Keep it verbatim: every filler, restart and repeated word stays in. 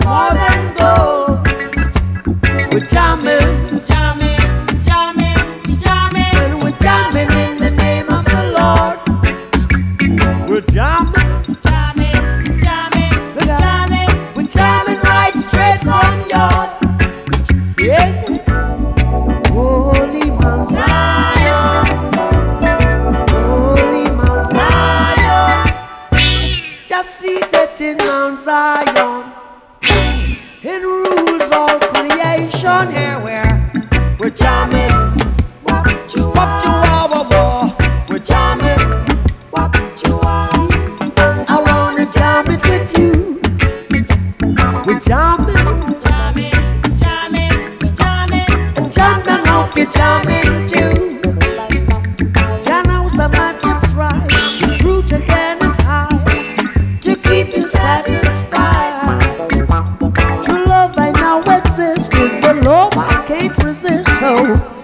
more than gold. We're jamming, jamming, jamming, jamming, and we're jamming in the name of the Lord. We're jamming, jamming, jamming, we're jamming, we're jamming right straight from your. Yeah. Holy Mount Zion, Holy Mount Zion, just seated in Mount Zion, it rules all creation. Here we're, we're jamming, wop chihuahua, we're jamming, wop chihuahua. I wanna jam it with you. We're jamming, jamming, jamming, jamming, and jam them up, you're jamming too. Jah knows I'm not to try, the truth again is high, to keep you satisfied. True love I now exist, is the love I can't resist, so